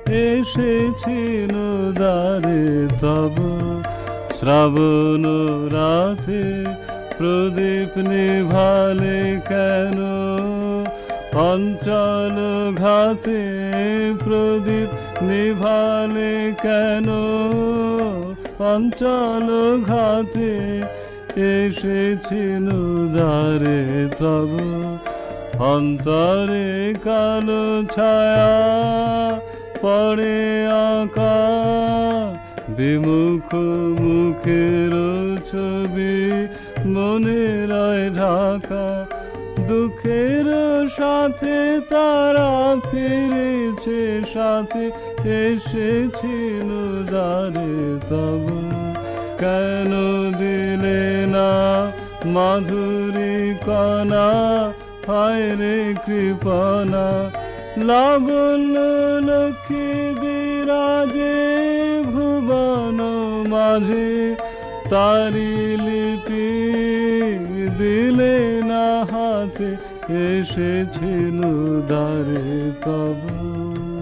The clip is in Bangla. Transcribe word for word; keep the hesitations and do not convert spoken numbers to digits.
এসেছিল দ্বারে তব শ্রাবণ রাতে প্রদীপ নিভালে কেন অঞ্চল ঘাতে প্রদীপ নিভালে কেন অঞ্চল ঘাতে এসেছিল দ্বারে তব অন্তরে কালো ছায়া পড়ে আঁকা বিমুখ মুখের ছবি মনে রয় ঢাকা দুঃখের সাথে তারা ফিরেছে সাথে এসেছিল দ্বারে তব কেন দিলে না মাধুরী কণা হায় রে কৃপণা লাবণ্য লক্ষ্মী বিরাজে ভুবন মাঝে তারি লিপি দিলে না হাতে এসেছিল দ্বারে তব।